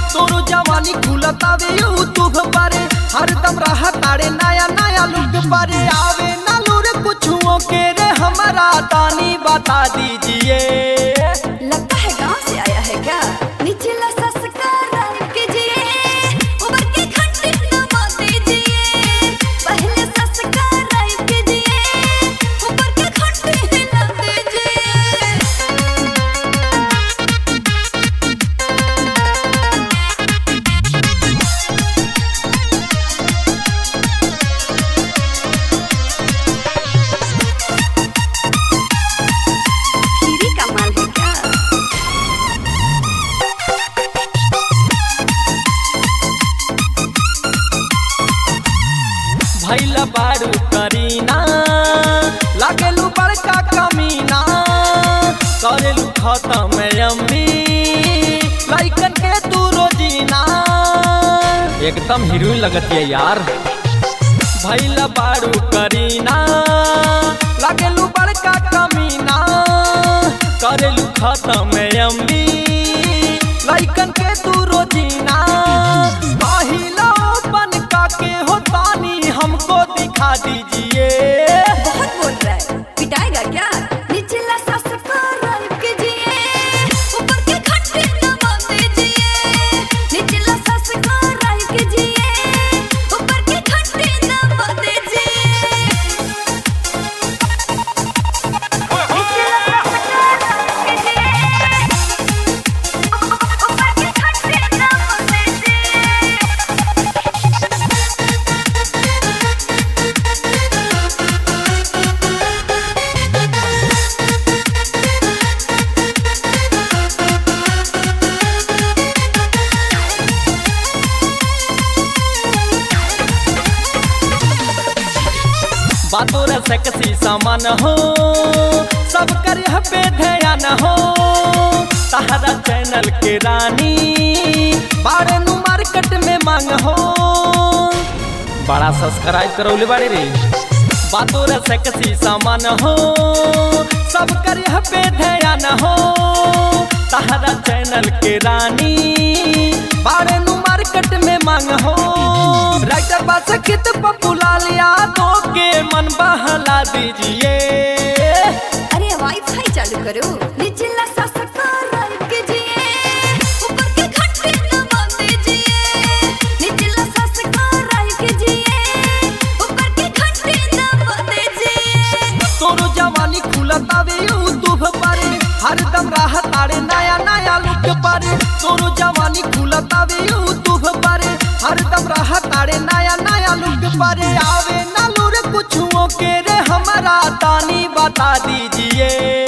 तोरो जवानी खुलतावे यूट्यूब पर हरदम रहा तारे नया नया लुक पर आवे ना लूर कुछुओं के रे हमारा तानी बता दीजिए। लगता है गांव से आया है क्या? निचला सस्कार कीजिए, ऊपर के खट्टे नमक दीजिए। पहले सस्कार कीजिए, ऊपर के खट्टे नमक दीजिए। खीरी का माल है क्या? भैला बारू करीना लागेलू बड़का कमीना करेलू खत्म अम्मी लाइकन के तू रोजीना एकदम हीरोइन लगती है यार। भैला बारू करीना लागेलू बड़का कमीना करेलू खत्म अम्मी लाइकन के तू रोजीना महिला बन का के हो तानी हमको दिखा दीजिए। बहुत बोल रहा है, पिटाएगा क्या? निचला सस्कार कीजिए, ऊपर के खट्टे नमक दीजिए। निचला सस्कार कीजिए, ऊपर के खट्टे नमक दीजिए। निचला सस्कार कीजिए, ऊपर के खट्टे नमक दीजिए। बातों रे सेक्सी सामान हो सब कर पे ध्यान हो तहरा चैनल के रानी बारे नु मार्केट में मांग हो बड़ा सब्सक्राइब करौले बारे रे। बातों रे सेक्सी सामान हो सब कर पे ध्यान हो तहरा चैनल के रानी बारे नु मार्केट में मांग हो राइटर बादशाह कित पपुला लिया तो के मन बहला दीजिए। अरे वाईफाई चालू करो। निचला सस्कार कीजिए, ऊपर के खट्टे नमक दीजिए। निचला सस्कार कीजिए, ऊपर के खट्टे नमक दीजिए। तोरो जवानी खुलतावे यूट्यूब पर हरदम रहा तारे नया नया लुक पर तोरो जवानी खुलतावे यूट्यूब पर हरदम रहा तारे नया नया लुक पर आवे ना लूर कुछुओं के रे हमारा तानी बता दीजिए।